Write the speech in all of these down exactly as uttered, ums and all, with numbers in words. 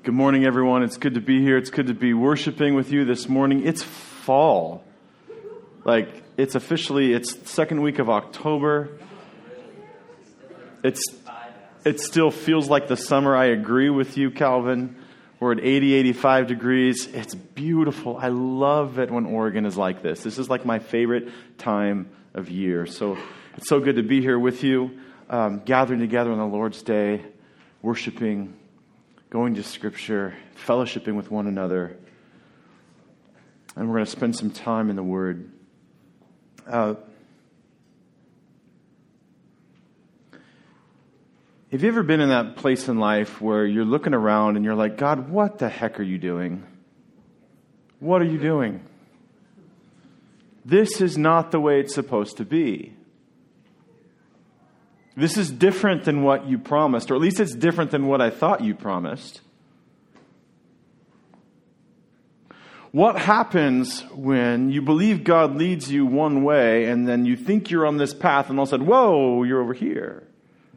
Good morning, everyone. It's good to be here. It's good to be worshiping with you this morning. It's fall. Like, it's officially, it's second week of October. It's It still feels like the summer. I agree with you, Calvin. We're at eighty, eighty-five degrees. It's beautiful. I love it when Oregon is like this. This is like my favorite time of year. So it's so good to be here with you, um, gathering together on the Lord's Day, worshiping, going to Scripture, fellowshipping with one another. And we're going to spend some time in the Word. Uh, have you ever been in that place in life where you're looking around and you're like, God, what the heck are you doing? What are you doing? This is not the way it's supposed to be. This is different than what you promised, or at least it's different than what I thought you promised. What happens when you believe God leads you one way and then you think you're on this path and all of a sudden, whoa, you're over here?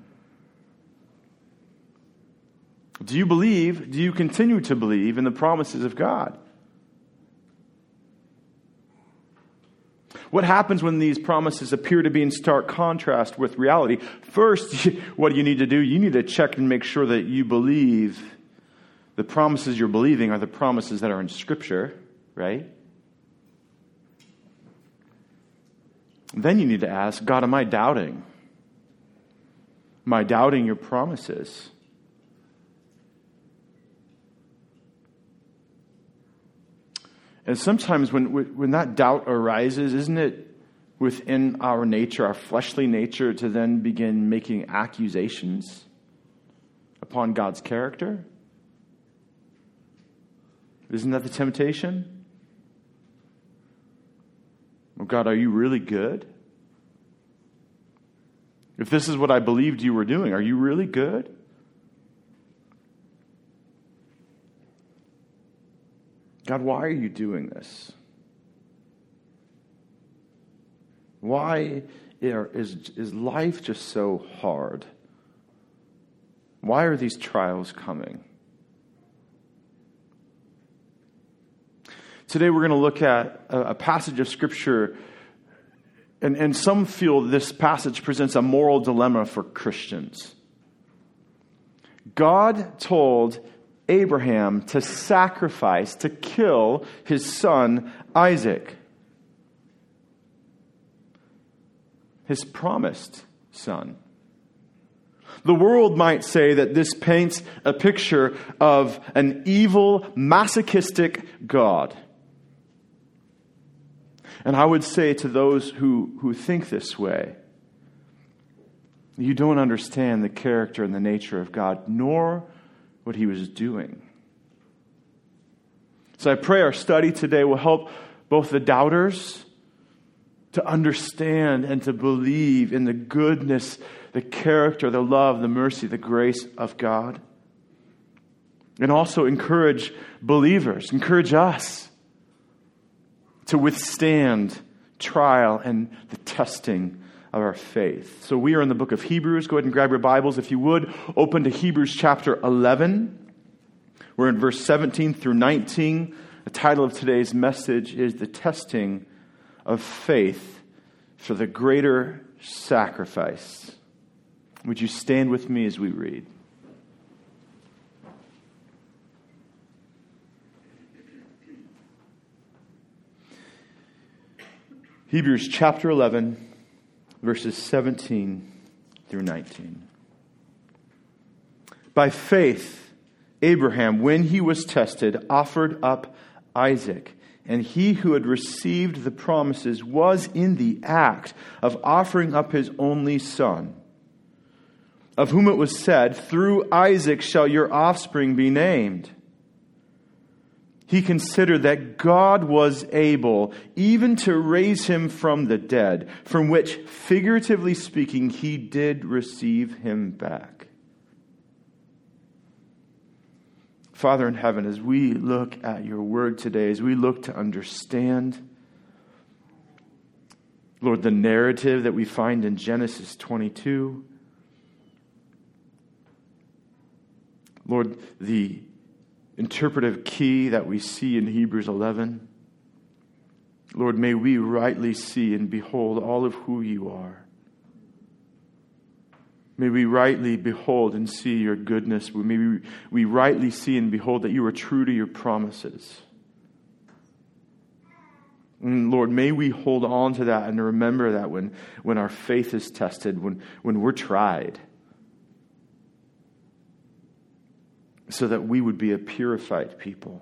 Do you believe, do you continue to believe in the promises of God? What happens when these promises appear to be in stark contrast with reality? First, what do you need to do? You need to check and make sure that you believe the promises you're believing are the promises that are in Scripture, right? Then you need to ask, God, am I doubting? Am I doubting your promises? And sometimes when when that doubt arises, isn't it within our nature, our fleshly nature, to then begin making accusations upon God's character? Isn't that the temptation? Oh, God, are you really good? If this is what I believed you were doing, are you really good? God, why are you doing this? Why is, is life just so hard? Why are these trials coming? Today we're going to look at a, a passage of Scripture, and, and some feel this passage presents a moral dilemma for Christians. God told Abraham to sacrifice, to kill his son Isaac, his promised son. The world might say that this paints a picture of an evil, masochistic God. And I would say to those who, who think this way, you don't understand the character and the nature of God, nor what he was doing. So I pray our study today will help both the doubters to understand and to believe in the goodness, the character, the love, the mercy, the grace of God. And also encourage believers, encourage us to withstand trial and the testing of our faith. So we are in the book of Hebrews. Go ahead and grab your Bibles. If you would, open to Hebrews chapter eleven. We're in verse seventeen through nineteen. The title of today's message is The Testing of Faith for the Greater Sacrifice. Would you stand with me as we read? Hebrews chapter eleven. Verses seventeen through nineteen. By faith, Abraham, when he was tested, offered up Isaac. And he who had received the promises was in the act of offering up his only son, of whom it was said, "Through Isaac shall your offspring be named." He considered that God was able even to raise him from the dead, from which, figuratively speaking, he did receive him back. Father in heaven, as we look at your word today, as we look to understand, Lord, the narrative that we find in Genesis twenty-two, Lord, the interpretive key that we see in Hebrews eleven. Lord, may we rightly see and behold all of who you are. May we rightly behold and see your goodness. May we, we rightly see and behold that you are true to your promises. And Lord, may we hold on to that and remember that when, when our faith is tested, when, when we're tried, so that we would be a purified people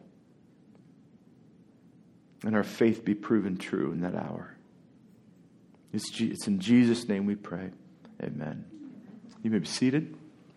and our faith be proven true in that hour. It's, it's in Jesus' name we pray. Amen. You may be seated.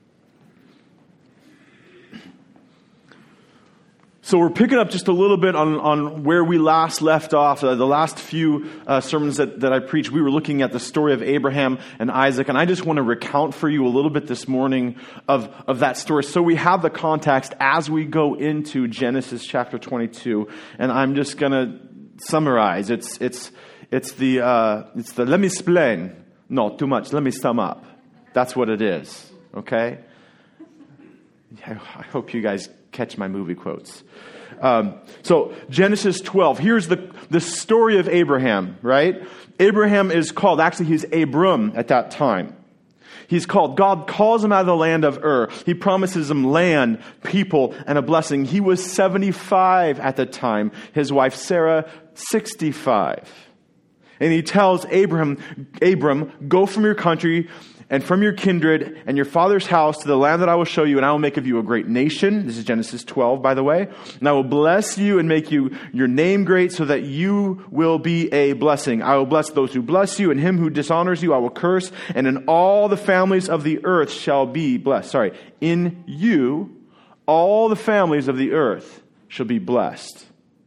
So we're picking up just a little bit on, on where we last left off. Uh, the last few uh, sermons that, that I preached, we were looking at the story of Abraham and Isaac. And I just want to recount for you a little bit this morning of, of that story. So we have the context as we go into Genesis chapter twenty-two. And I'm just going to summarize. It's it's it's the, uh, it's the let me explain. No, too much. Let me sum up. That's what it is. Okay? I hope you guys catch my movie quotes. Um, so Genesis twelve, here's the, the story of Abraham, right? Abraham is called, actually he's Abram at that time. He's called, God calls him out of the land of Ur. He promises him land, people, and a blessing. He was seventy-five at the time. His wife Sarah, sixty-five. And he tells Abraham, Abram, go from your country and from your kindred and your father's house to the land that I will show you, and I will make of you a great nation. This is Genesis twelve, by the way. And I will bless you and make you your name great so that you will be a blessing. I will bless those who bless you, and him who dishonors you I will curse. And in all the families of the earth shall be blessed. Sorry, in you all the families of the earth shall be blessed.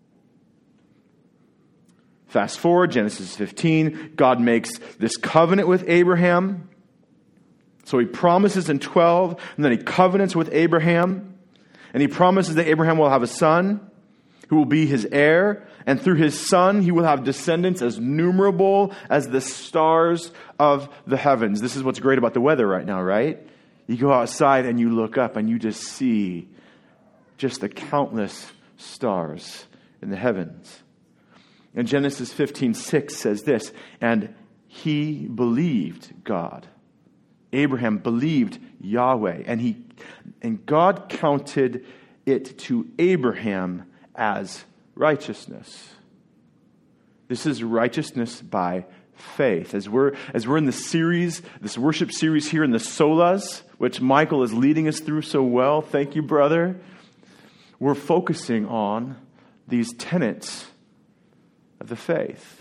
Fast forward, Genesis fifteen. God makes this covenant with Abraham. So he promises in twelve, and then he covenants with Abraham. And he promises that Abraham will have a son who will be his heir. And through his son, he will have descendants as numerable as the stars of the heavens. This is what's great about the weather right now, right? You go outside and you look up and you just see just the countless stars in the heavens. And Genesis fifteen six says this, and he believed God. Abraham believed Yahweh, and he and God counted it to Abraham as righteousness. This is righteousness by faith. As we're as we're in the series, this worship series here in the Solas, which Michael is leading us through so well. Thank you, brother. We're focusing on these tenets of the faith.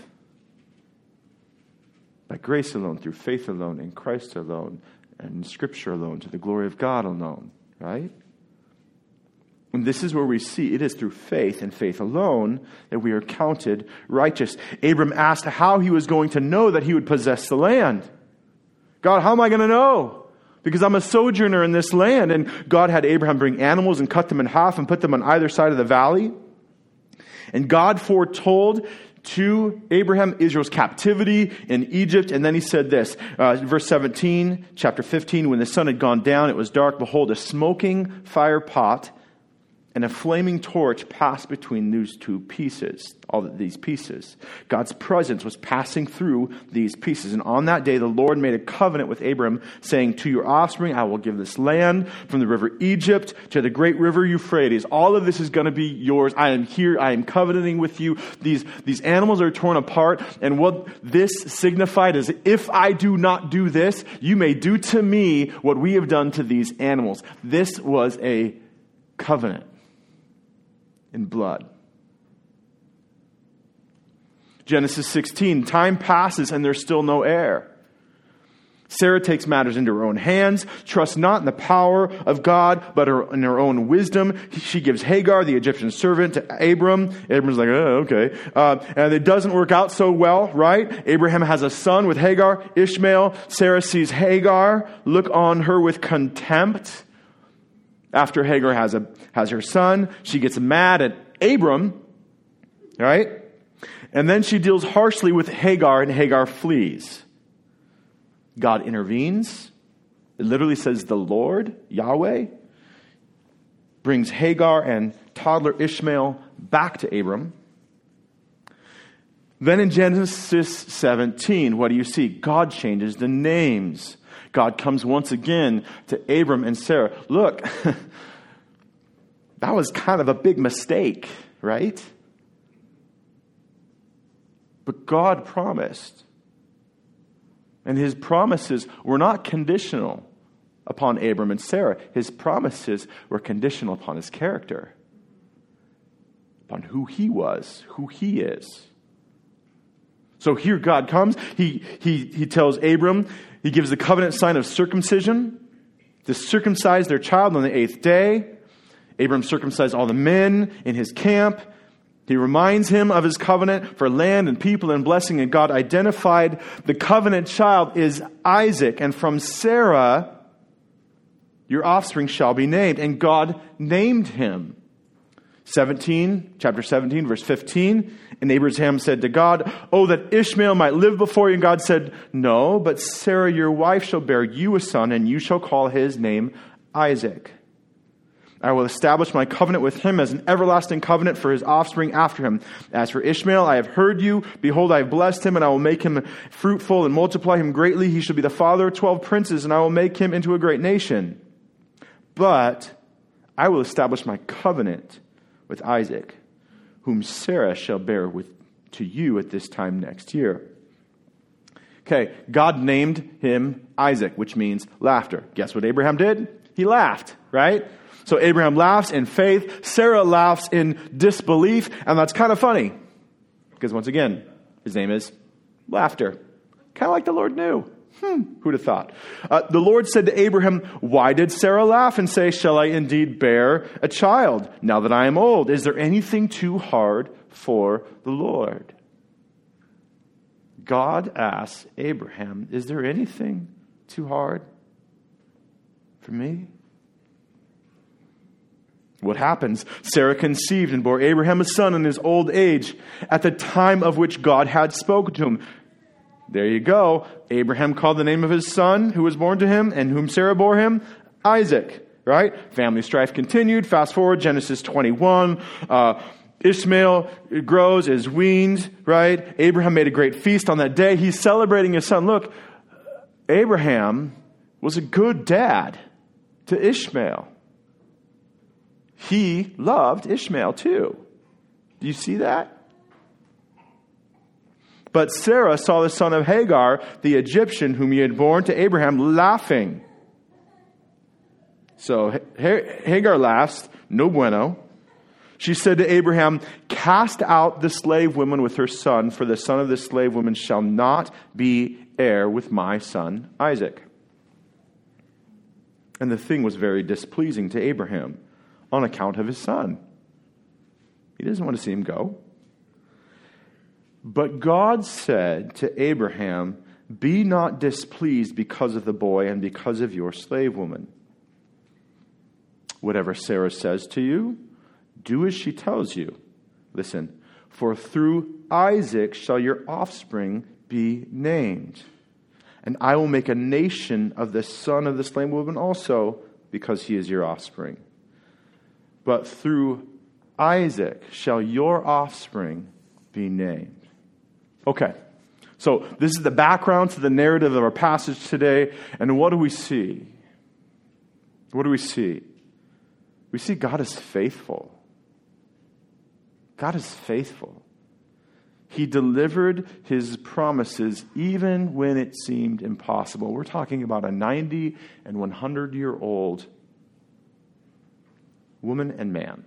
By grace alone, through faith alone, in Christ alone, and in Scripture alone, to the glory of God alone, right? And this is where we see it is through faith and faith alone that we are counted righteous. Abram asked how he was going to know that he would possess the land. God, how am I going to know? Because I'm a sojourner in this land. And God had Abraham bring animals and cut them in half and put them on either side of the valley. And God foretold to Abraham Israel's captivity in Egypt. And then he said this, uh, verse seventeen, chapter fifteen, when the sun had gone down, it was dark. Behold, a smoking fire pot and a flaming torch passed between these two pieces, all these pieces. God's presence was passing through these pieces. And on that day, the Lord made a covenant with Abram, saying, to your offspring, I will give this land from the river Egypt to the great river Euphrates. All of this is going to be yours. I am here. I am covenanting with you. These, these animals are torn apart. And what this signified is, if I do not do this, you may do to me what we have done to these animals. This was a covenant in blood. Genesis sixteen, time passes and there's still no heir. Sarah takes matters into her own hands, trusts not in the power of God, but her, in her own wisdom. She gives Hagar, the Egyptian servant, to Abram. Abram's like, oh, okay. Uh, and it doesn't work out so well, right? Abraham has a son with Hagar, Ishmael. Sarah sees Hagar, look on her with contempt. After Hagar has a has her son, she gets mad at Abram, right? And then she deals harshly with Hagar, and Hagar flees. God intervenes. It literally says the Lord, Yahweh, brings Hagar and toddler Ishmael back to Abram. Then in Genesis seventeen, what do you see? God changes the names. God comes once again to Abram and Sarah. Look, that was kind of a big mistake, right? But God promised. And his promises were not conditional upon Abram and Sarah. His promises were conditional upon his character, upon who he was, who he is. So here God comes. He, he, he tells Abram, he gives the covenant sign of circumcision to circumcise their child on the eighth day. Abram circumcised all the men in his camp. He reminds him of his covenant for land and people and blessing, and God identified the covenant child is Isaac, and from Sarah your offspring shall be named. And God named him. seventeen, chapter seventeen, verse fifteen. And Abraham said to God, "Oh, that Ishmael might live before you." And God said, "No, but Sarah your wife shall bear you a son, and you shall call his name Isaac. I will establish my covenant with him as an everlasting covenant for his offspring after him. As for Ishmael, I have heard you. Behold, I have blessed him, and I will make him fruitful and multiply him greatly. He shall be the father of twelve princes, and I will make him into a great nation. But I will establish my covenant with Isaac, whom Sarah shall bear with to you at this time next year." Okay, God named him Isaac, which means laughter. Guess what Abraham did? He laughed, right? So Abraham laughs in faith, Sarah laughs in disbelief, and that's kind of funny. Because once again, his name is laughter. Kind of like the Lord knew. Hmm, who'd have thought? Uh, the Lord said to Abraham, "Why did Sarah laugh and say, 'Shall I indeed bear a child now that I am old?' Is there anything too hard for the Lord?" God asks Abraham, "Is there anything too hard for me?" What happens? Sarah conceived and bore Abraham a son in his old age, at the time of which God had spoken to him. There you go. Abraham called the name of his son who was born to him and whom Sarah bore him, Isaac. Right? Family strife continued. Fast forward, Genesis twenty-one. Uh, Ishmael grows, is weaned. Right? Abraham made a great feast on that day. He's celebrating his son. Look, Abraham was a good dad to Ishmael. He loved Ishmael too. Do you see that? But Sarah saw the son of Hagar, the Egyptian, whom he had borne to Abraham, laughing. So Hagar laughs, no bueno. She said to Abraham, "Cast out the slave woman with her son, for the son of the slave woman shall not be heir with my son Isaac." And the thing was very displeasing to Abraham on account of his son. He doesn't want to see him go. But God said to Abraham, "Be not displeased because of the boy and because of your slave woman. Whatever Sarah says to you, do as she tells you. Listen, for through Isaac shall your offspring be named. And I will make a nation of the son of the slave woman also, because he is your offspring. But through Isaac shall your offspring be named." Okay, so this is the background to the narrative of our passage today. And what do we see? What do we see? We see God is faithful. God is faithful. He delivered his promises even when it seemed impossible. We're talking about a ninety and one hundred year old woman and man.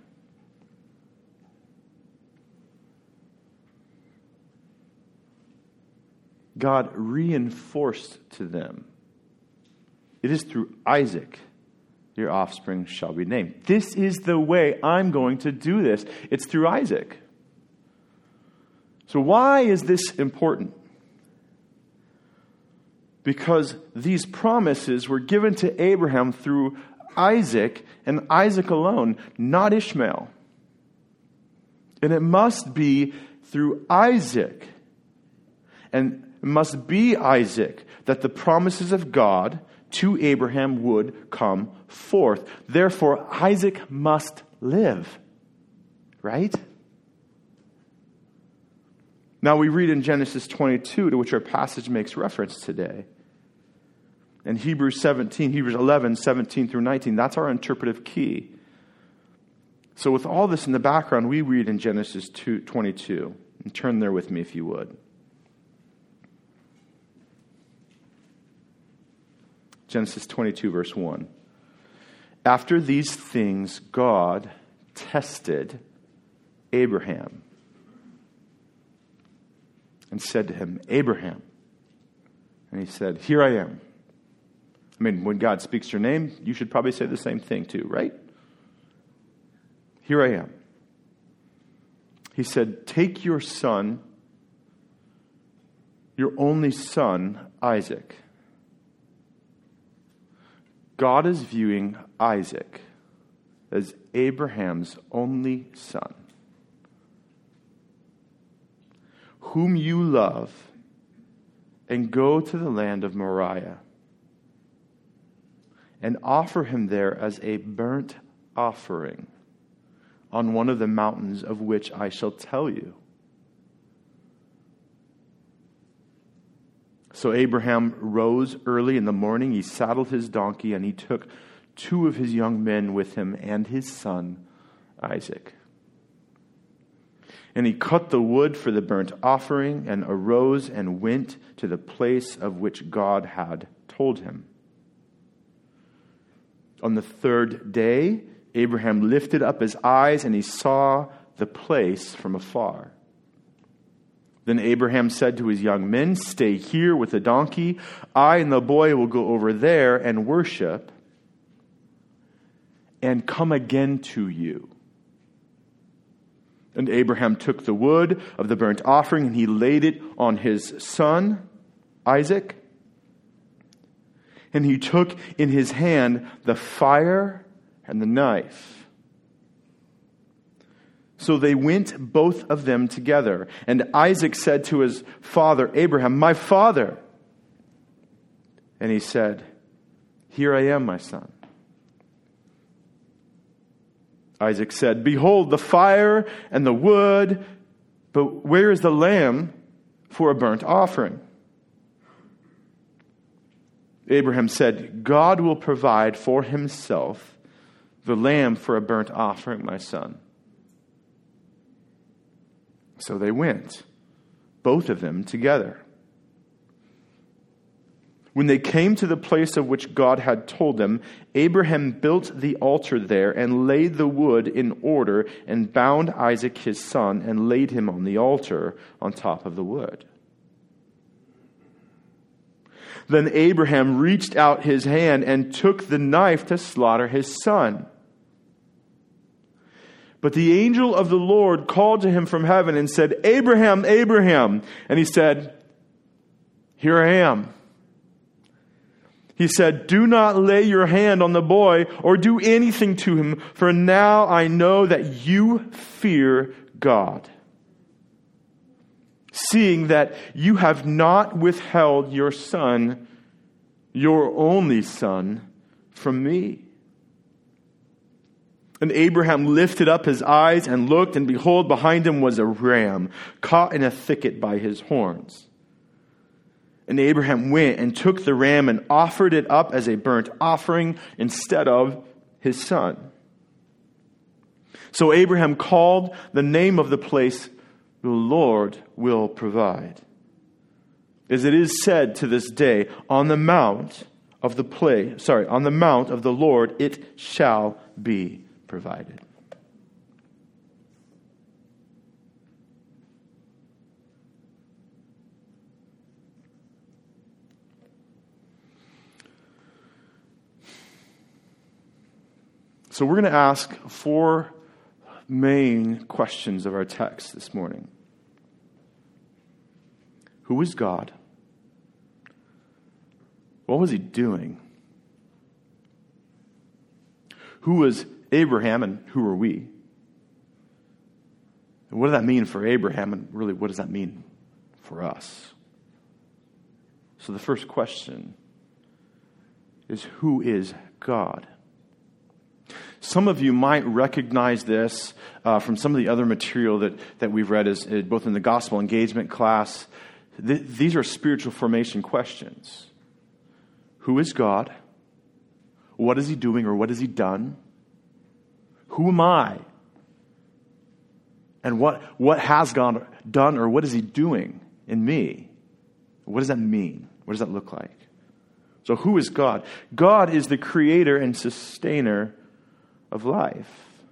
God reinforced to them, "It is through Isaac your offspring shall be named." This is the way I'm going to do this. It's through Isaac. So why is this important? Because these promises were given to Abraham through Isaac and Isaac alone, not Ishmael. And it must be through Isaac and it must be Isaac that the promises of God to Abraham would come forth. Therefore, Isaac must live. right? Now we read in Genesis twenty-two, to which our passage makes reference today. And Hebrews seventeen, Hebrews eleven, seventeen through nineteen, that's our interpretive key. So with all this in the background, we read in Genesis two, twenty-two. And turn there with me if you would. Genesis twenty-two, verse one. After these things, God tested Abraham and said to him, Abraham. And he said, here I am. I mean, when God speaks your name, you should probably say the same thing too, right? Here I am. He said, take your son, your only son, Isaac. God is viewing Isaac as Abraham's only son, whom you love, and go to the land of Moriah and offer him there as a burnt offering on one of the mountains of which I shall tell you. So Abraham rose early in the morning, he saddled his donkey, and he took two of his young men with him and his son Isaac. And he cut the wood for the burnt offering and arose and went to the place of which God had told him. On the third day, Abraham lifted up his eyes and he saw the place from afar. Then Abraham said to his young men, stay here with the donkey. I and the boy will go over there and worship and come again to you. And Abraham took the wood of the burnt offering and he laid it on his son, Isaac. And he took in his hand the fire and the knife. So they went both of them together. And Isaac said to his father Abraham, my father. And he said, here I am, my son. Isaac said, behold, the fire and the wood, but where is the lamb for a burnt offering? Abraham said, God will provide for himself the lamb for a burnt offering, my son. So they went, both of them together. When they came to the place of which God had told them, Abraham built the altar there and laid the wood in order and bound Isaac his son and laid him on the altar on top of the wood. Then Abraham reached out his hand and took the knife to slaughter his son. But the angel of the Lord called to him from heaven and said, Abraham, Abraham. And he said, here I am. He said, do not lay your hand on the boy or do anything to him, for now I know that you fear God, seeing that you have not withheld your son, your only son, from me. And Abraham lifted up his eyes and looked, and behold, behind him was a ram caught in a thicket by his horns. And Abraham went and took the ram and offered it up as a burnt offering instead of his son. So Abraham called the name of the place, the Lord will provide. As it is said to this day, on the mount of the place, sorry, on the mount of the Lord it shall be provided. So we're going to ask four main questions of our text this morning. Who is God? What was he doing? Who was Abraham and who are we? And what does that mean for Abraham and really what does that mean for us? So the first question is, who is God? Some of you might recognize this uh, from some of the other material that, that we've read, as, uh, both in the gospel engagement class. Th- these are spiritual formation questions. Who is God? What is he doing, or what has he done? Who am I? And what, what has God done, or what is he doing in me? What does that mean? What does that look like? So who is God? God is the creator and sustainer of life.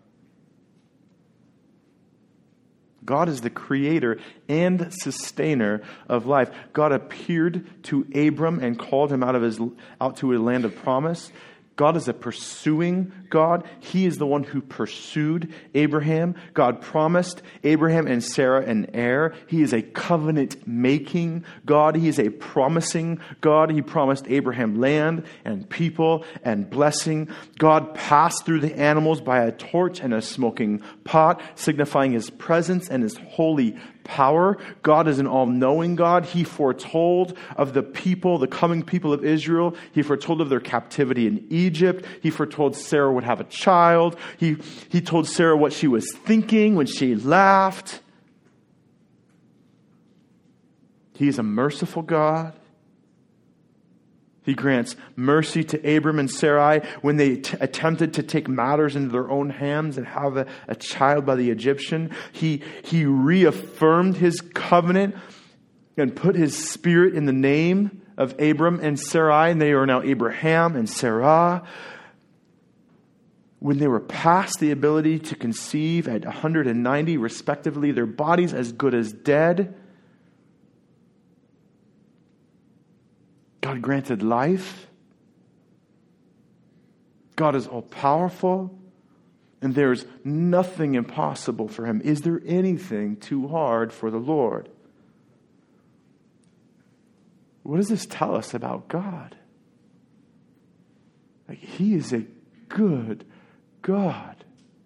God is the creator and sustainer of life. God appeared to Abram and called him out of his out to a land of promise. God is a pursuing God. He is the one who pursued Abraham. God promised Abraham and Sarah an heir. He is a covenant-making God. He is a promising God. He promised Abraham land and people and blessing. God passed through the animals by a torch and a smoking pot, signifying his presence and his holy power. God is an all-knowing God. He foretold of the people, the coming people of Israel. He foretold of their captivity in Egypt. He foretold Sarah would have a child. He, he told Sarah what she was thinking when she laughed. He is a merciful God. He grants mercy to Abram and Sarai when they t- attempted to take matters into their own hands and have a, a child by the Egyptian. He, he reaffirmed his covenant and put his spirit in the name of Abram and Sarai, and they are now Abraham and Sarah. When they were past the ability to conceive at one hundred ninety respectively, their bodies as good as dead, God granted life. God is all-powerful, and there is nothing impossible for him. Is there anything too hard for the Lord? What does this tell us about God? Like, he is a good God.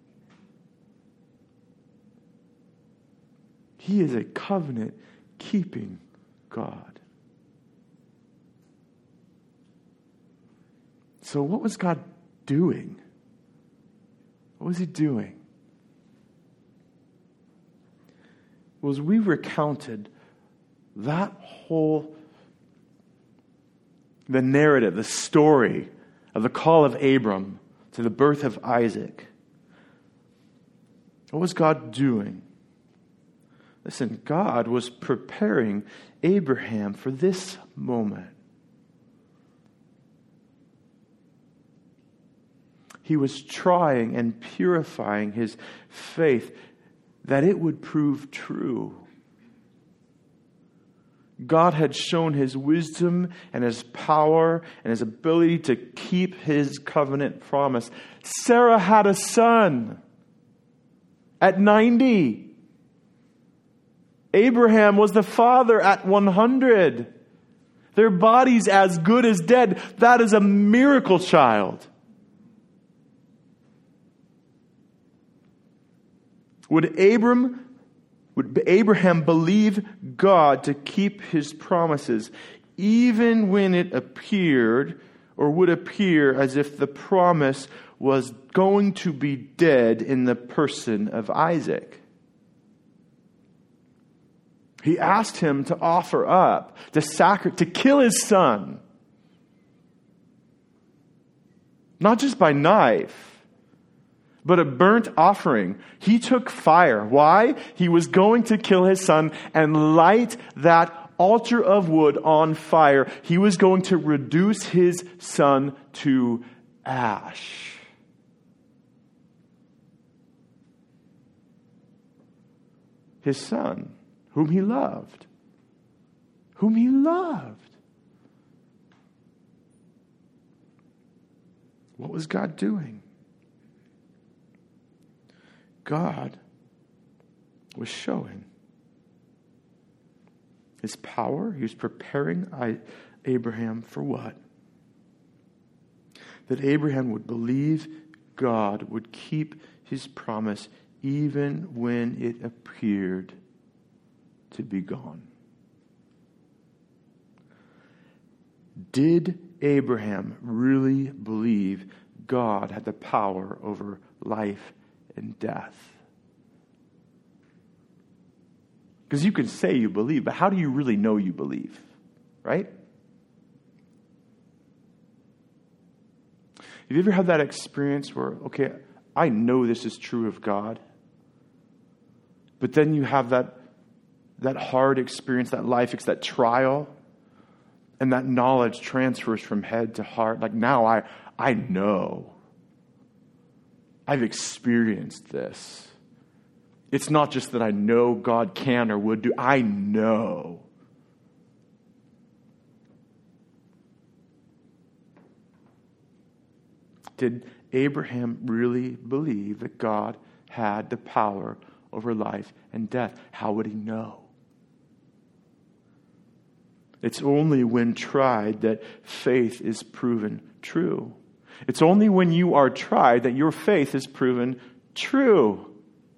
He is a covenant-keeping God. So what was God doing? What was he doing? Well, as we recounted that whole, the narrative, the story of the call of Abram to the birth of Isaac, what was God doing? Listen, God was preparing Abraham for this moment. He was trying and purifying his faith that it would prove true. God had shown his wisdom and his power and his ability to keep his covenant promise. Sarah had a son at ninety. Abraham was the father at one hundred. Their bodies as good as dead. That is a miracle child. Would Abram, would Abraham believe God to keep his promises, even when it appeared or would appear as if the promise was going to be dead in the person of Isaac? He asked him to offer up, to sacri- to kill his son. Not just by knife, but a burnt offering. He took fire. Why? He was going to kill his son and light that altar of wood on fire. He was going to reduce his son to ash. His son, whom he loved. Whom he loved. What was God doing? God was showing his power. He was preparing Abraham for what? That Abraham would believe God would keep his promise even when it appeared to be gone. Did Abraham really believe God had the power over life and death. Because you can say you believe, but how do you really know you believe? Right? Have you ever had that experience where, okay, I know this is true of God, but then you have that that hard experience, that life, that trial, and that knowledge transfers from head to heart. Like now I, I know. I've experienced this. It's not just that I know God can or would do. I know. Did Abraham really believe that God had the power over life and death? How would he know? It's only when tried that faith is proven true. It's only when you are tried that your faith is proven true.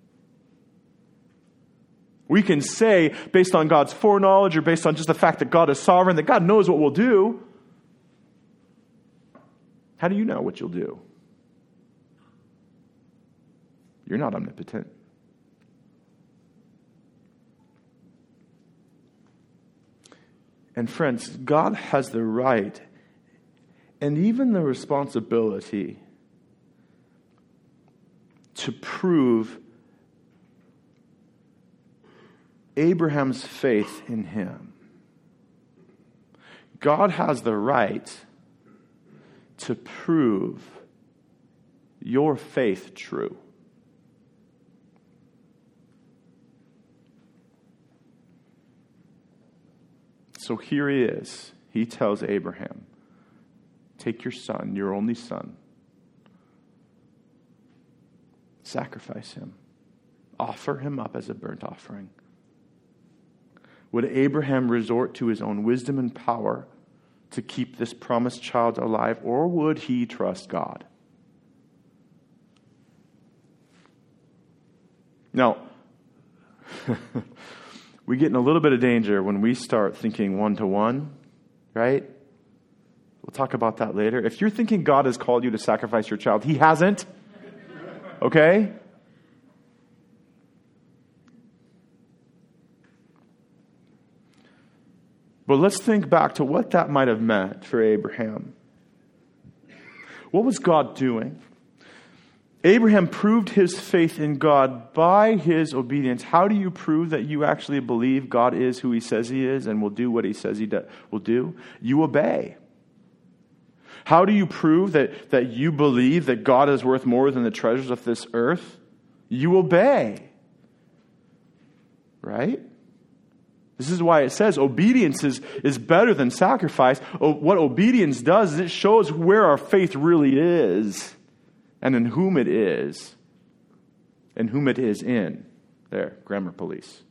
We can say, based on God's foreknowledge or based on just the fact that God is sovereign, that God knows what we'll do. How do you know what you'll do? You're not omnipotent. And friends, God has the right and even the responsibility to prove Abraham's faith in him. God has the right to prove your faith true. So here he is. He tells Abraham, take your son, your only son, sacrifice him, offer him up as a burnt offering. Would Abraham resort to his own wisdom and power to keep this promised child alive, or would he trust God? Now, we get in a little bit of danger when we start thinking one-to-one, right? We'll talk about that later. If you're thinking God has called you to sacrifice your child, he hasn't. Okay? But let's think back to what that might have meant for Abraham. What was God doing? Abraham proved his faith in God by his obedience. How do you prove that you actually believe God is who he says he is and will do what he says he do, will do? You obey. How do you prove that, that you believe that God is worth more than the treasures of this earth? You obey. Right? This is why it says obedience is, is better than sacrifice. O, what obedience does is it shows where our faith really is. And in whom it is. And whom it is in. There, grammar police.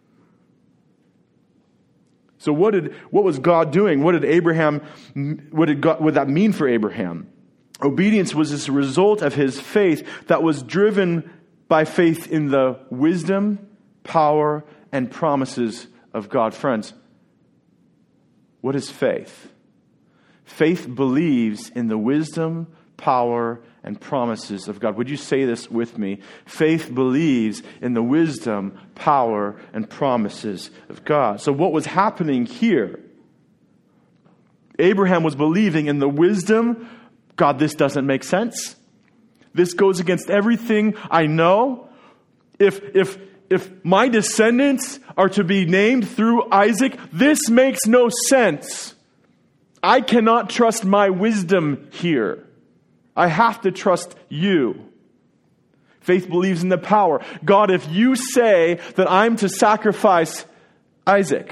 So what did what was God doing? What did Abraham what did God, what did that mean for Abraham? Obedience was this result of his faith that was driven by faith in the wisdom, power, and promises of God. Friends, what is faith? Faith believes in the wisdom, power, and promises of God. Would you say this with me? Faith believes in the wisdom, power, and promises of God. So what was happening here? Abraham was believing in the wisdom. God, this doesn't make sense. This goes against everything I know. If, if, if my descendants are to be named through Isaac, this makes no sense. I cannot trust my wisdom here. I have to trust you. Faith believes in the power. God, if you say that I'm to sacrifice Isaac,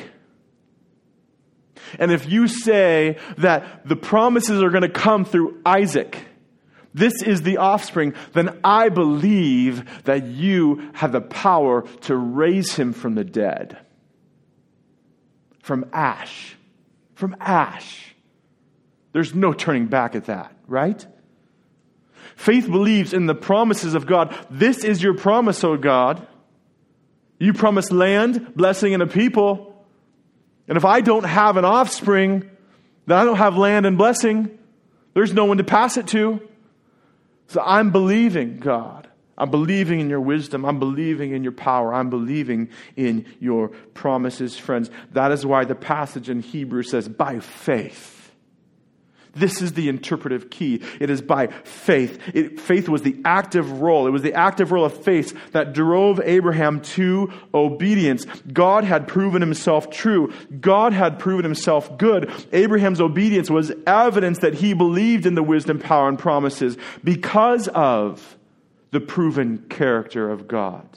and if you say that the promises are going to come through Isaac, this is the offspring, then I believe that you have the power to raise him from the dead. From ash. From ash. There's no turning back at that, right? Faith believes in the promises of God. This is your promise, O God. You promised land, blessing, and a people. And if I don't have an offspring, then I don't have land and blessing. There's no one to pass it to. So I'm believing, God. I'm believing in your wisdom. I'm believing in your power. I'm believing in your promises, friends. That is why the passage in Hebrews says, by faith. This is the interpretive key. It is by faith. It, faith was the active role. It was the active role of faith that drove Abraham to obedience. God had proven himself true. God had proven himself good. Abraham's obedience was evidence that he believed in the wisdom, power, and promises because of the proven character of God.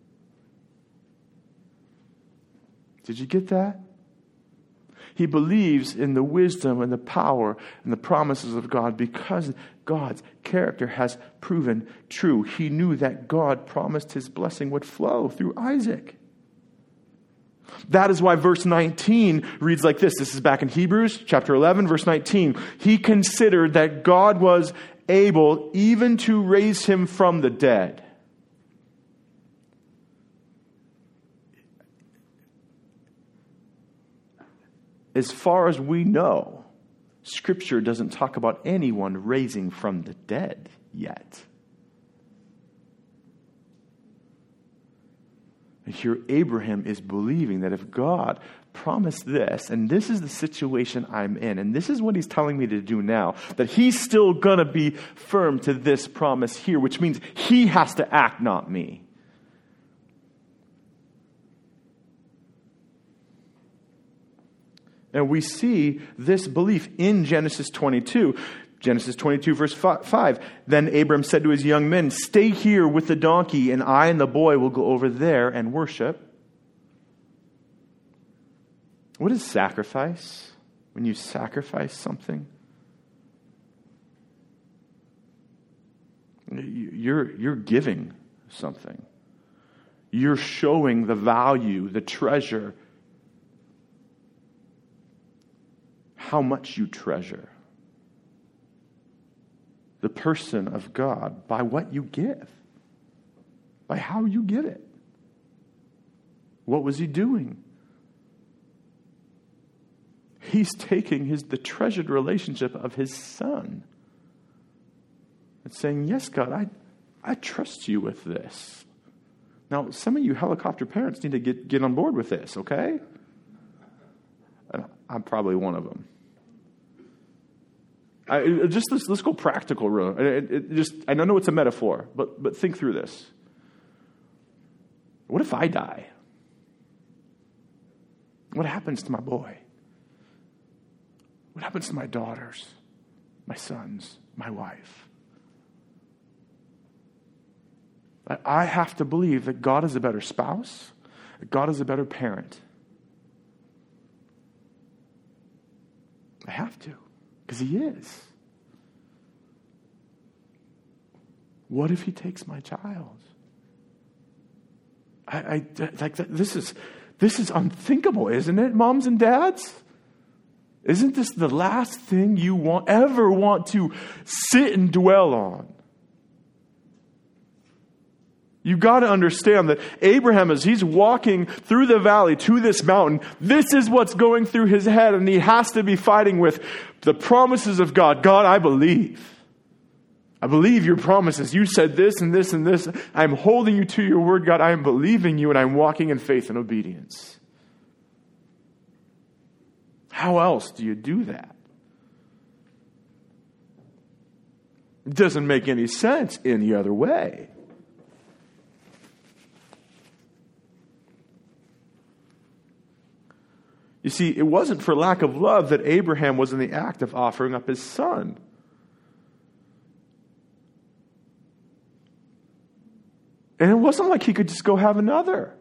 Did you get that? He believes in the wisdom and the power and the promises of God because God's character has proven true. He knew that God promised his blessing would flow through Isaac. That is why verse nineteen reads like this. This is back in Hebrews chapter eleven, verse nineteen. He considered that God was able even to raise him from the dead. As far as we know, Scripture doesn't talk about anyone raising from the dead yet. And here Abraham is believing that if God promised this, and this is the situation I'm in, and this is what he's telling me to do now, that he's still going to be firm to this promise here, which means he has to act, not me. And we see this belief in Genesis twenty-two. Genesis twenty-two, verse five. Then Abram said to his young men, stay here with the donkey, and I and the boy will go over there and worship. What is sacrifice? When you sacrifice something? You're, you're giving something. You're showing the value, the treasure, how much you treasure the person of God by what you give, by how you give it. What was he doing? He's taking his the treasured relationship of his son and saying, yes, God, I, I trust you with this. Now, some of you helicopter parents need to get, get on board with this, okay? I'm probably one of them. I, just let's, let's go practical, really. It, it just I know it's a metaphor, but but think through this. What if I die? What happens to my boy? What happens to my daughters, my sons, my wife? I, I have to believe that God is a better spouse, that God is a better parent. I have to. Because he is. What if he takes my child? I, I like this is this is unthinkable, isn't it, moms and dads? Isn't this the last thing you want ever want to sit and dwell on? You got to understand that Abraham, as he's walking through the valley to this mountain, this is what's going through his head, and he has to be fighting with the promises of God. God, I believe. I believe your promises. You said this and this and this. I'm holding you to your word, God. I am believing you, and I'm walking in faith and obedience. How else do you do that? It doesn't make any sense any other way. You see, it wasn't for lack of love that Abraham was in the act of offering up his son. And it wasn't like he could just go have another.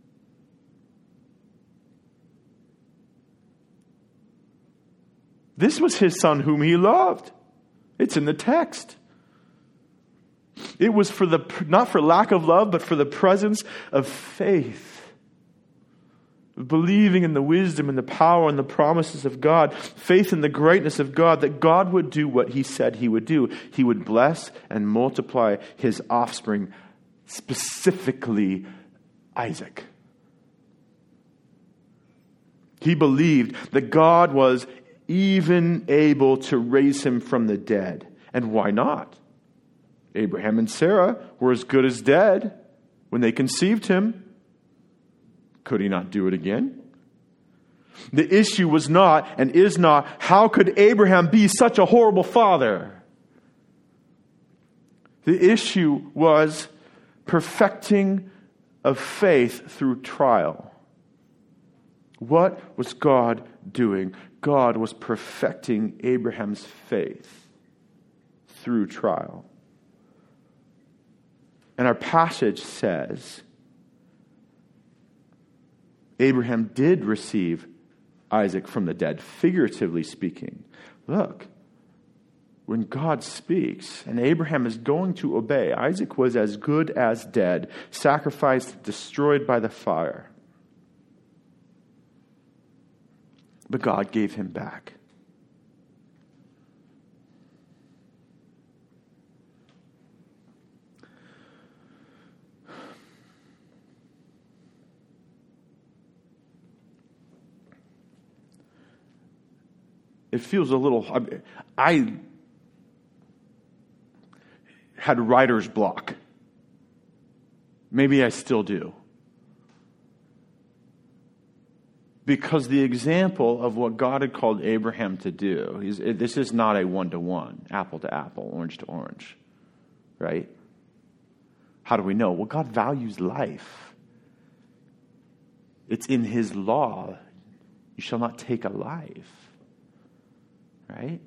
This was his son whom he loved. It's in the text. It was for the not for lack of love, but for the presence of faith. Believing in the wisdom and the power and the promises of God, faith in the greatness of God, that God would do what he said he would do. He would bless and multiply his offspring, specifically Isaac. He believed that God was even able to raise him from the dead. And why not? Abraham and Sarah were as good as dead when they conceived him. Could he not do it again? The issue was not and is not, how could Abraham be such a horrible father? The issue was perfecting of faith through trial. What was God doing? God was perfecting Abraham's faith through trial. And our passage says, Abraham did receive Isaac from the dead, figuratively speaking. Look, when God speaks and Abraham is going to obey, Isaac was as good as dead, sacrificed, destroyed by the fire. But God gave him back. It feels a little... I had writer's block. Maybe I still do. Because the example of what God had called Abraham to do, is, this is not a one-to-one, apple to apple, orange to orange, right? How do we know? Well, God values life. It's in His law. You shall not take a life, right?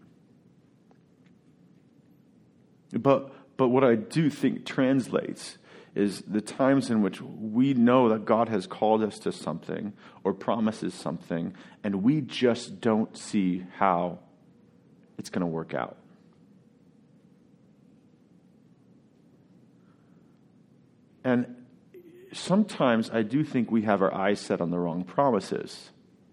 But but what I do think translates is the times in which we know that God has called us to something or promises something, and we just don't see how it's going to work out. And sometimes I do think we have our eyes set on the wrong promises.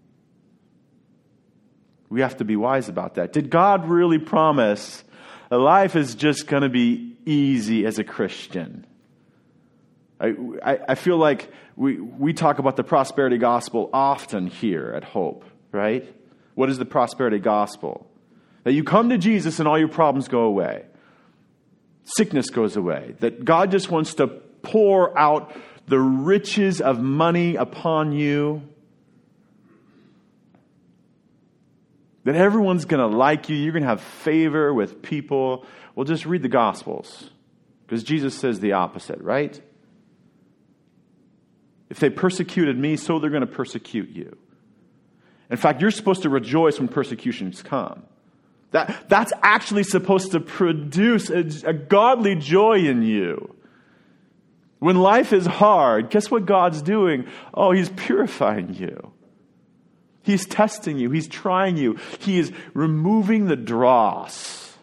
We have to be wise about that. Did God really promise that life is just going to be easy as a Christian? I, I, I feel like we, we talk about the prosperity gospel often here at Hope, right? What is the prosperity gospel? That you come to Jesus and all your problems go away. Sickness goes away. That God just wants to pour out the riches of money upon you. That everyone's going to like you. You're going to have favor with people. Well, just read the Gospels. Because Jesus says the opposite, right? If they persecuted me, so they're going to persecute you. In fact, you're supposed to rejoice when persecutions come. That, that's actually supposed to produce a, a godly joy in you. When life is hard, guess what God's doing? Oh, He's purifying you. He's testing you. He's trying you. He is removing the dross.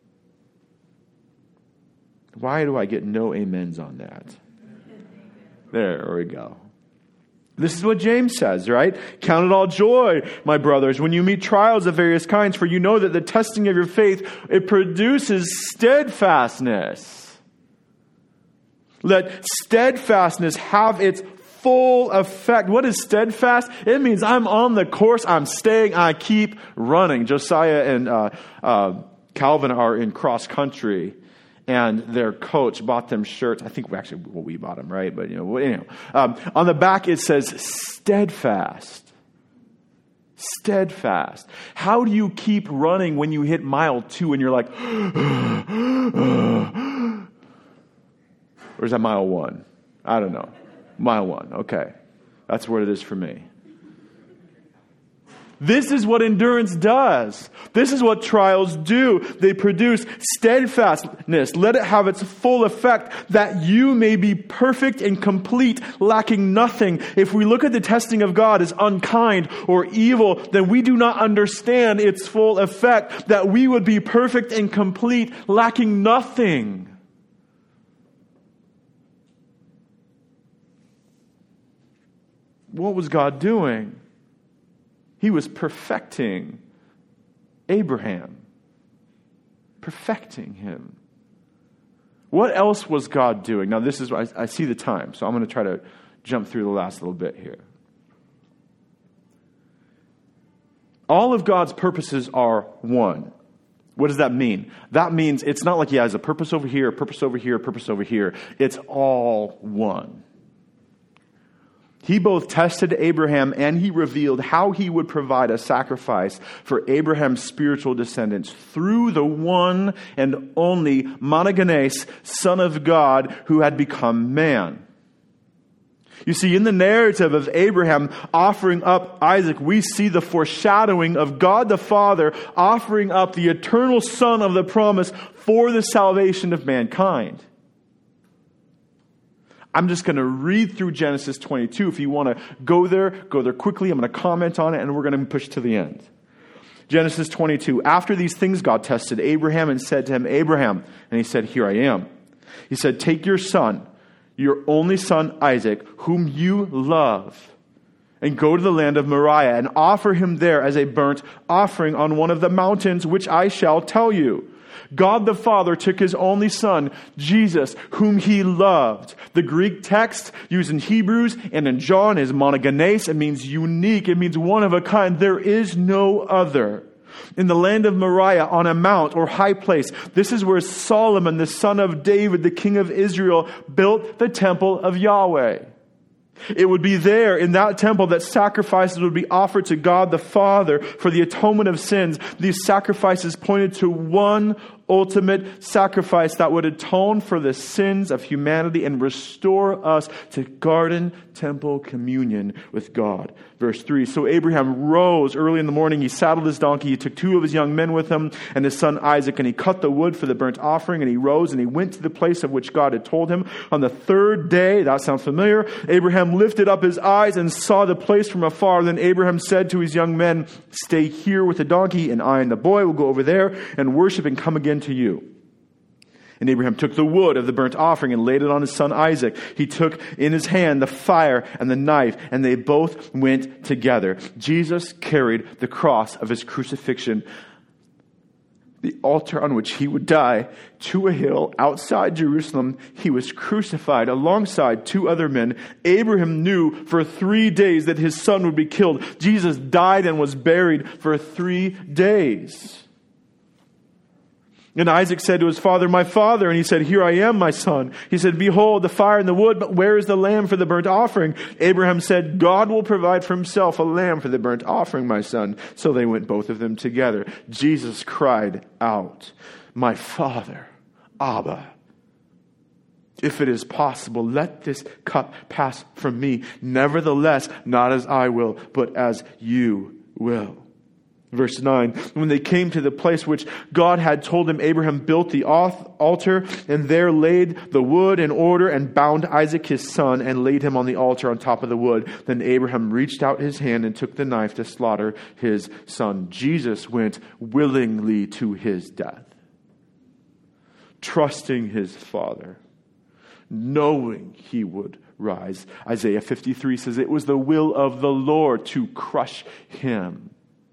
Why do I get no amens on that? There we go. This is what James says, right? Count it all joy, my brothers, when you meet trials of various kinds, for you know that the testing of your faith, it produces steadfastness. Let steadfastness have its full effect. What is steadfast? It means I'm on the course, I'm staying, I keep running. Josiah and uh, uh, Calvin are in cross country, and their coach bought them shirts. I think we actually, well, we bought them, right? But, you know, anyhow. Um, on the back it says steadfast. Steadfast. How do you keep running when you hit mile two and you're like, or is that mile one? I don't know. Mile one. Okay. That's what it is for me. This is what endurance does. This is what trials do. They produce steadfastness. Let it have its full effect, that you may be perfect and complete, lacking nothing. If we look at the testing of God as unkind or evil, then we do not understand its full effect, that we would be perfect and complete, lacking nothing. What was God doing? He was perfecting Abraham. Perfecting him. What else was God doing? Now this is, I, I see the time, so I'm going to try to jump through the last little bit here. All of God's purposes are one. What does that mean? That means it's not like he has a purpose over here, a purpose over here, a purpose over here. It's all one. He both tested Abraham and he revealed how he would provide a sacrifice for Abraham's spiritual descendants through the one and only monogenes, Son of God, who had become man. You see, in the narrative of Abraham offering up Isaac, we see the foreshadowing of God the Father offering up the eternal Son of the promise for the salvation of mankind. I'm just going to read through Genesis twenty-two. If you want to go there, go there quickly. I'm going to comment on it, and we're going to push to the end. Genesis twenty-two. After these things, God tested Abraham and said to him, Abraham, and he said, here I am. He said, take your son, your only son Isaac, whom you love, and go to the land of Moriah and offer him there as a burnt offering on one of the mountains which I shall tell you. God the Father took his only son, Jesus, whom he loved. The Greek text used in Hebrews and in John is monogenes. It means unique. It means one of a kind. There is no other. In the land of Moriah, on a mount or high place, this is where Solomon, the son of David, the king of Israel, built the temple of Yahweh. It would be there in that temple that sacrifices would be offered to God the Father for the atonement of sins. These sacrifices pointed to one ultimate sacrifice that would atone for the sins of humanity and restore us to garden temple communion with God. Verse three, so Abraham rose early in the morning. He saddled his donkey. He took two of his young men with him and his son Isaac, and he cut the wood for the burnt offering, and he rose and he went to the place of which God had told him. On the third day, that sounds familiar, Abraham lifted up his eyes and saw the place from afar. Then Abraham said to his young men, stay here with the donkey, and I and the boy will go over there and worship and come again to you. And Abraham took the wood of the burnt offering and laid it on his son Isaac. He took in his hand the fire and the knife, and they both went together. Jesus carried the cross of his crucifixion, the altar on which he would die, to a hill outside Jerusalem. He was crucified alongside two other men. Abraham knew for three days that his son would be killed. Jesus died and was buried for three days. And Isaac said to his father, my father. And he said, here I am, my son. He said, behold, the fire and the wood, but where is the lamb for the burnt offering? Abraham said, God will provide for himself a lamb for the burnt offering, my son. So they went both of them together. Jesus cried out, my Father, Abba, if it is possible, let this cup pass from me. Nevertheless, not as I will, but as you will. Verse nine, when they came to the place which God had told him, Abraham built the altar and there laid the wood in order and bound Isaac his son and laid him on the altar on top of the wood. Then Abraham reached out his hand and took the knife to slaughter his son. Jesus went willingly to his death, trusting his Father, knowing he would rise. Isaiah fifty-three says it was the will of the Lord to crush him.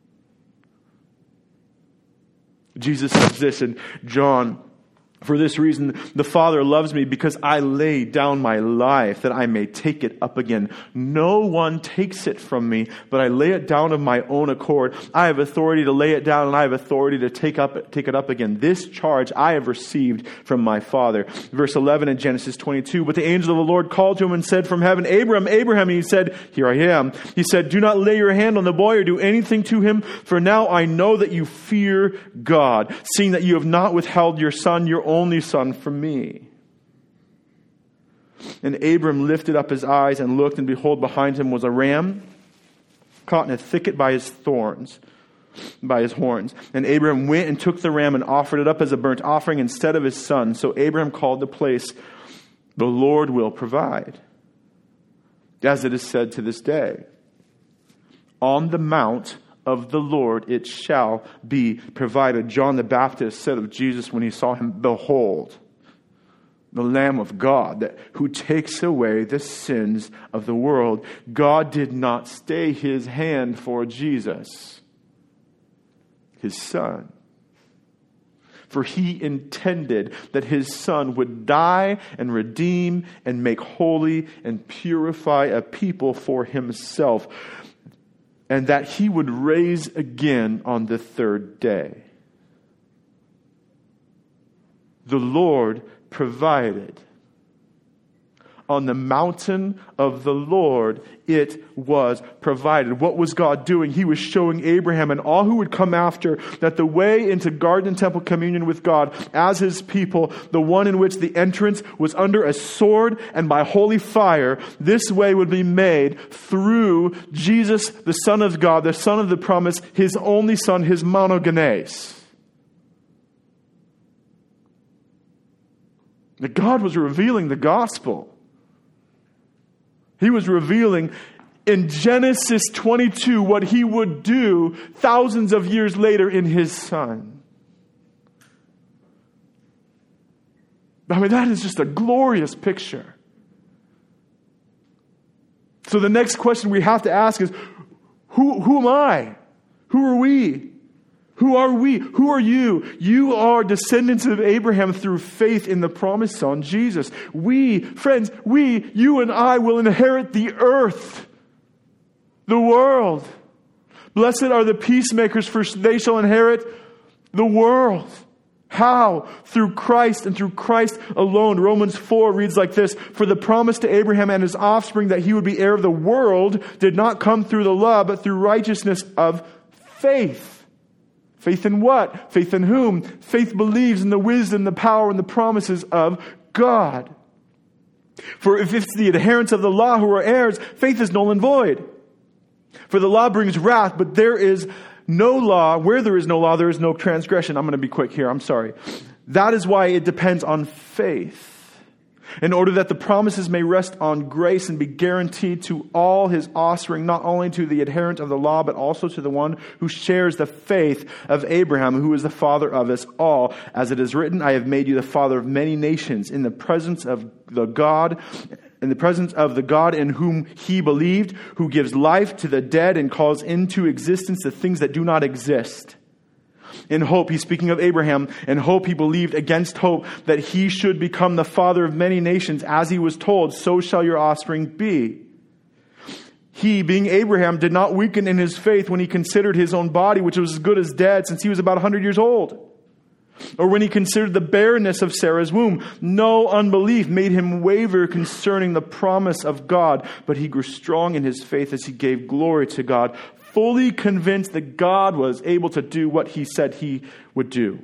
Jesus says this in John, for this reason, the Father loves me because I lay down my life that I may take it up again. No one takes it from me, but I lay it down of my own accord. I have authority to lay it down and I have authority to take up, take it up again. This charge I have received from my Father. Verse eleven in Genesis twenty-two, but the angel of the Lord called to him and said from heaven, Abraham, Abraham, and he said, here I am. He said, do not lay your hand on the boy or do anything to him, for now I know that you fear God, seeing that you have not withheld your son, your only son, from me. And Abram lifted up his eyes and looked, and behold, behind him was a ram caught in a thicket by his thorns, by his horns. And Abram went and took the ram and offered it up as a burnt offering instead of his son. So Abram called the place, the Lord will provide, as it is said to this day, on the mount of the Lord it shall be provided. John the Baptist said of Jesus when he saw him, behold, the Lamb of God that who takes away the sins of the world. God did not stay his hand for Jesus, his son. For he intended that his son would die and redeem and make holy and purify a people for himself, and that he would raise again on the third day. the Lord provided. On the mountain of the Lord, it was provided. What was God doing? He was showing Abraham and all who would come after that the way into garden and temple communion with God as his people, the one in which the entrance was under a sword and by holy fire, this way would be made through Jesus, the Son of God, the Son of the promise, his only Son, his monogenes. That God was revealing the gospel. He was revealing in Genesis twenty-two what he would do thousands of years later in his Son. I mean, that is just a glorious picture. So the next question we have to ask is, who, who am I? Who are we? Who are we? Who are you? You are descendants of Abraham through faith in the promised Son, Jesus. We, friends, we, you and I will inherit the earth, the world. Blessed are the peacemakers, for they shall inherit the world. How? Through Christ and through Christ alone. Romans four reads like this: for the promise to Abraham and his offspring that he would be heir of the world did not come through the law, but through righteousness of faith. Faith in what? Faith in whom? Faith believes in the wisdom, the power, and the promises of God. For if it's the adherents of the law who are heirs, faith is null and void. For the law brings wrath, but there is no law. Where there is no law, there is no transgression. I'm going to be quick here. I'm sorry. That is why it depends on faith, in order that the promises may rest on grace and be guaranteed to all his offspring, not only to the adherent of the law, but also to the one who shares the faith of Abraham, who is the father of us all. As it is written, I have made you the father of many nations, in the presence of the God, in the presence of the God in whom he believed, who gives life to the dead and calls into existence the things that do not exist. In hope, he's speaking of Abraham, in hope he believed against hope that he should become the father of many nations, as he was told, so shall your offspring be. He, being Abraham, did not weaken in his faith when he considered his own body, which was as good as dead, since he was about one hundred years old. Or when he considered the barrenness of Sarah's womb. No unbelief made him waver concerning the promise of God, but he grew strong in his faith as he gave glory to God, fully convinced that God was able to do what he said he would do.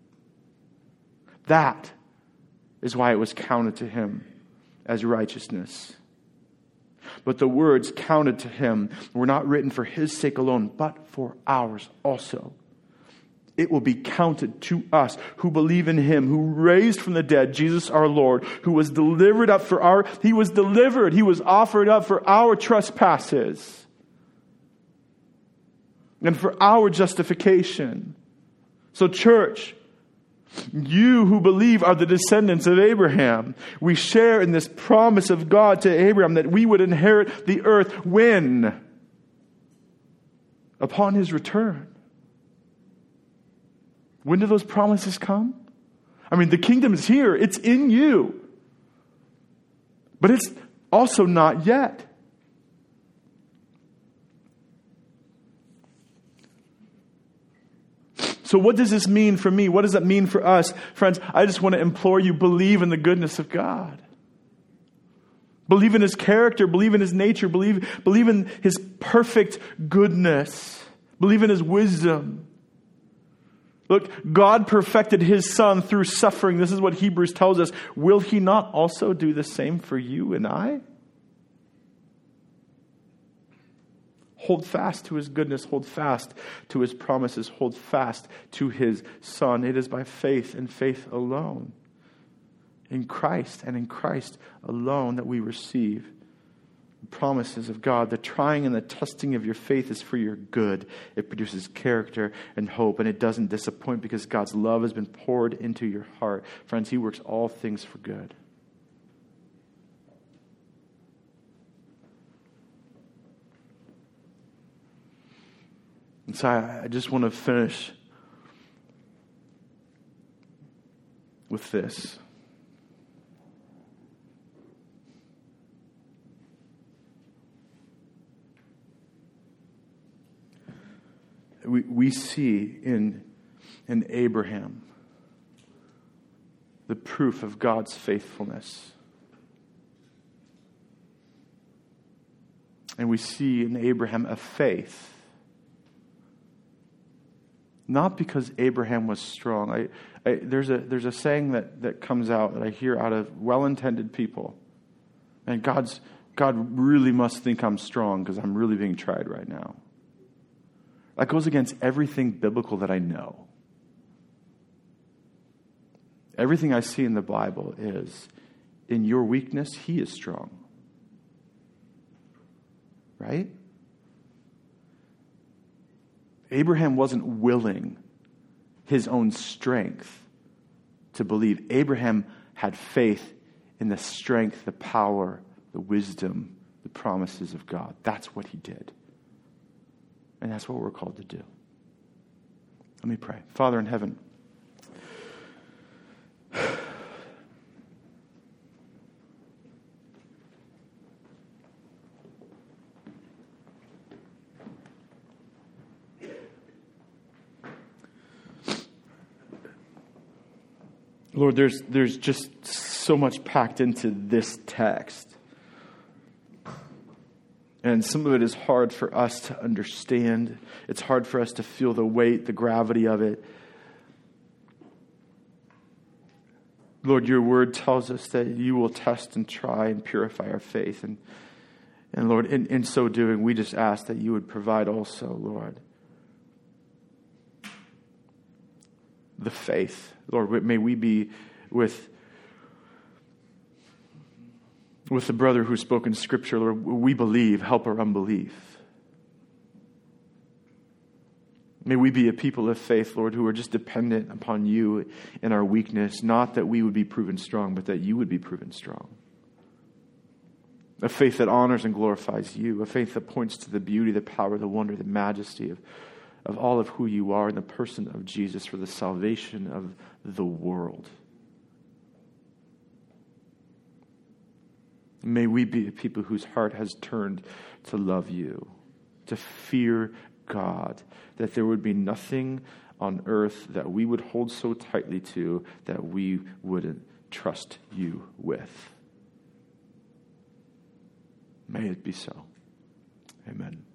That is why it was counted to him as righteousness. But the words counted to him were not written for his sake alone, but for ours also. It will be counted to us who believe in him, who raised from the dead Jesus our Lord, who was delivered up for our, he was delivered, he was offered up for our trespasses and for our justification. So church, you who believe are the descendants of Abraham. We share in this promise of God to Abraham that we would inherit the earth when? Upon his return. When do those promises come? I mean, the kingdom is here. It's in you. But it's also not yet. So what does this mean for me? What does that mean for us? Friends, I just want to implore you, believe in the goodness of God. Believe in his character. Believe in his nature. Believe, believe in his perfect goodness. Believe in his wisdom. Look, God perfected his Son through suffering. This is what Hebrews tells us. Will he not also do the same for you and I? Hold fast to his goodness. Hold fast to his promises. Hold fast to his Son. It is by faith and faith alone, in Christ and in Christ alone, that we receive the promises of God. The trying and the testing of your faith is for your good. It produces character and hope, and it doesn't disappoint because God's love has been poured into your heart. Friends, he works all things for good. And so I, I just want to finish with this. We, we see in, in Abraham the proof of God's faithfulness. And we see in Abraham a faith. Not because Abraham was strong. I, I, there's a there's a saying that, that comes out that I hear out of well-intended people. And God's God really must think I'm strong because I'm really being tried right now. That goes against everything biblical that I know. Everything I see in the Bible is, in your weakness, he is strong. Right? Abraham wasn't willing his own strength to believe. Abraham had faith in the strength, the power, the wisdom, the promises of God. That's what he did. And that's what we're called to do. Let me pray. Father in heaven, Lord, there's there's just so much packed into this text. And some of it is hard for us to understand. It's hard for us to feel the weight, the gravity of it. Lord, your word tells us that you will test and try and purify our faith. And, and Lord, in, in so doing, we just ask that you would provide also, Lord, the faith. Lord, may we be with with the brother who spoke in Scripture, Lord, we believe, help our unbelief. May we be a people of faith, Lord, who are just dependent upon you in our weakness, not that we would be proven strong, but that you would be proven strong. A faith that honors and glorifies you, a faith that points to the beauty, the power, the wonder, the majesty of, of all of who you are in the person of Jesus for the salvation of the world. May we be a people whose heart has turned to love you, to fear God, that there would be nothing on earth that we would hold so tightly to that we wouldn't trust you with. May it be so. Amen.